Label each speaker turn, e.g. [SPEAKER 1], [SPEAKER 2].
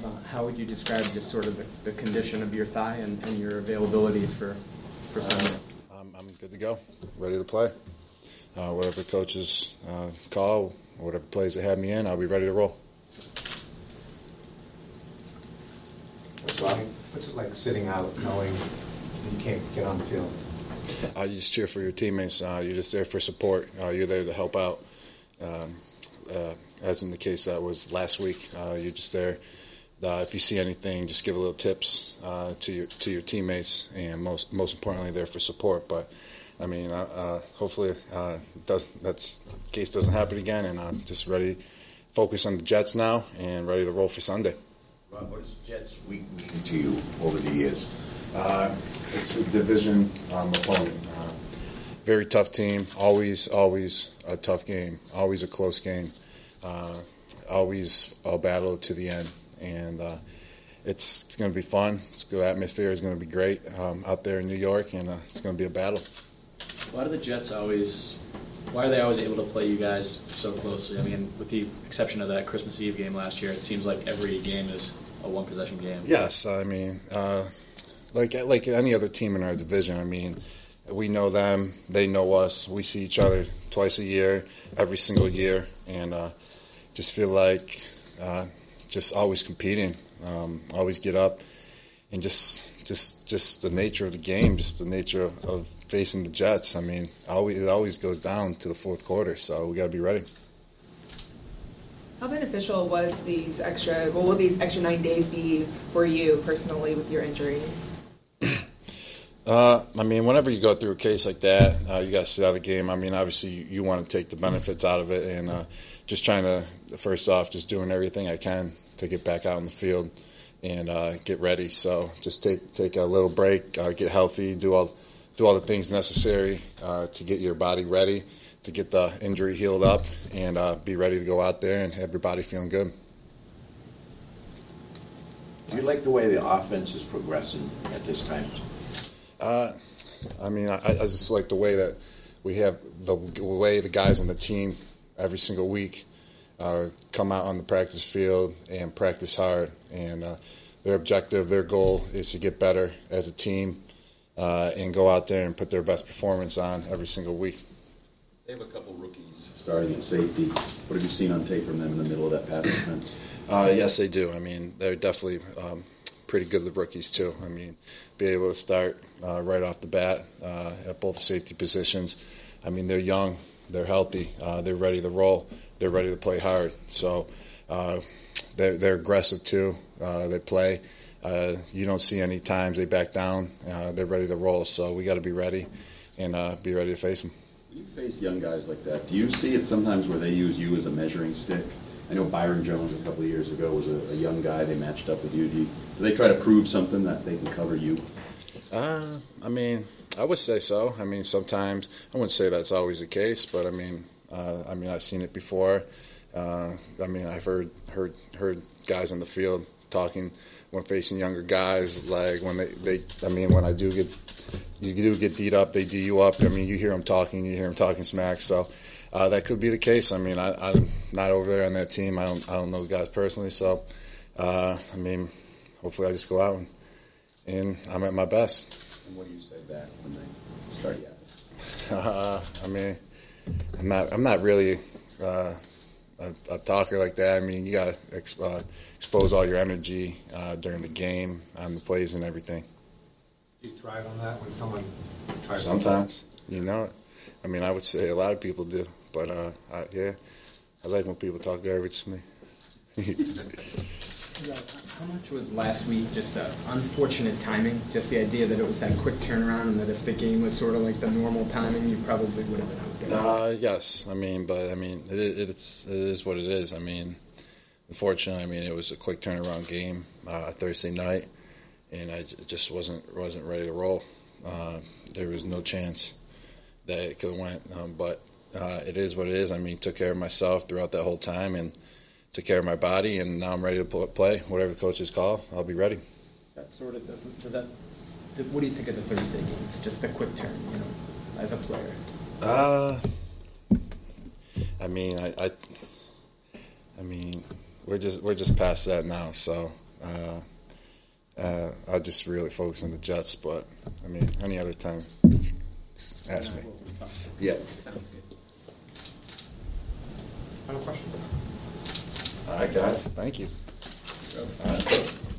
[SPEAKER 1] How would you describe just sort of the condition of your thigh and your availability for Sunday?
[SPEAKER 2] I'm good to go, ready to play. Whatever coaches call, whatever plays they have me in, I'll be ready to roll.
[SPEAKER 3] What's it like sitting out knowing you can't get on the field?
[SPEAKER 2] You just cheer for your teammates. You're just there for support. You're there to help out. As in the case that was last week, you're just there. If you see anything, just give a little tips to your teammates, and most importantly, there for support. But I mean, hopefully that case doesn't happen again, and I'm just ready, focus on the Jets now, and ready to roll for Sunday.
[SPEAKER 4] Rob, what does Jets week mean to you over the years?
[SPEAKER 2] It's a division opponent. Very tough team. Always a tough game. Always a close game. Always a battle to the end. And it's going to be fun. The atmosphere is going to be great out there in New York, and it's going to be a battle.
[SPEAKER 5] Why are the Jets why are they always able to play you guys so closely? I mean, with the exception of that Christmas Eve game last year, it seems like every game is a one-possession game.
[SPEAKER 2] Yes, I mean, like any other team in our division, I mean, we know them, they know us. We see each other twice a year, every single year, and just feel like just always competing, always get up, and just the nature of the game, just the nature of facing the Jets. I mean, it always goes down to the fourth quarter, so we got to be ready.
[SPEAKER 6] How beneficial will these extra 9 days be for you personally with your injury?
[SPEAKER 2] I mean, whenever you go through a case like that, you got to sit out a game. I mean, obviously, you want to take the benefits out of it, and just trying to, first off, just doing everything I can to get back out in the field and get ready. So just take a little break, get healthy, do all the things necessary to get your body ready, to get the injury healed up, and be ready to go out there and have everybody feeling good.
[SPEAKER 4] Do you like the way the offense is progressing at this time?
[SPEAKER 2] I mean, I just like the way that we have the way the guys on the team every single week come out on the practice field and practice hard. And their objective, their goal is to get better as a team and go out there and put their best performance on every single week.
[SPEAKER 7] They have a couple rookies starting at safety. What have you seen on tape from them in the middle of that pass defense?
[SPEAKER 2] Yes, they do. I mean, they're definitely pretty good, the rookies, too. I mean, be able to start right off the bat at both safety positions. I mean, they're young, they're healthy, they're ready to roll, they're ready to play hard. So they're aggressive, too. They play. You don't see any times they back down. They're ready to roll. So we got to be ready and be ready to face them.
[SPEAKER 7] When you face young guys like that, do you see it sometimes where they use you as a measuring stick? I know Byron Jones a couple of years ago was a young guy. They matched up with you. Do they try to prove something that they can cover you?
[SPEAKER 2] I mean, I would say so. I mean, sometimes I wouldn't say that's always the case, but I mean, I've seen it before. I mean, I've heard guys on the field talking when facing younger guys, like when when you do get D'd up, they D you up. I mean, you hear them talking smack. So that could be the case. I mean, I'm not over there on that team. I don't know the guys personally. So I mean, hopefully I just go out and I'm at my best.
[SPEAKER 7] And what do you say back when they start yapping?
[SPEAKER 2] I mean, I'm not really a talker like that. I mean, you got to expose all your energy during the game, on the plays and everything.
[SPEAKER 3] Do you thrive on that when someone tries?
[SPEAKER 2] Sometimes, you know it. I mean, I would say a lot of people do, but I like when people talk garbage to me.
[SPEAKER 1] How much was last week just unfortunate timing? Just the idea that it was that quick turnaround, and that if the game was sort of like the normal timing, you probably would have been out there.
[SPEAKER 2] Yes. I mean, it is what it is. I mean, unfortunately, it was a quick turnaround game Thursday night, and I just wasn't ready to roll. There was no chance that it could have went, but it is what it is. I mean, took care of myself throughout that whole time and took care of my body, and now I'm ready to play. Whatever the coaches call, I'll be ready.
[SPEAKER 1] That sort of what do you think of the Thursday games? Just the quick turn, as a player.
[SPEAKER 2] I mean, we're just past that now. So I just really focus on the Jets. But I mean, any other time, just ask me. Yeah.
[SPEAKER 1] Sounds good.
[SPEAKER 3] Final question?
[SPEAKER 2] All right, guys. Thank you. All right.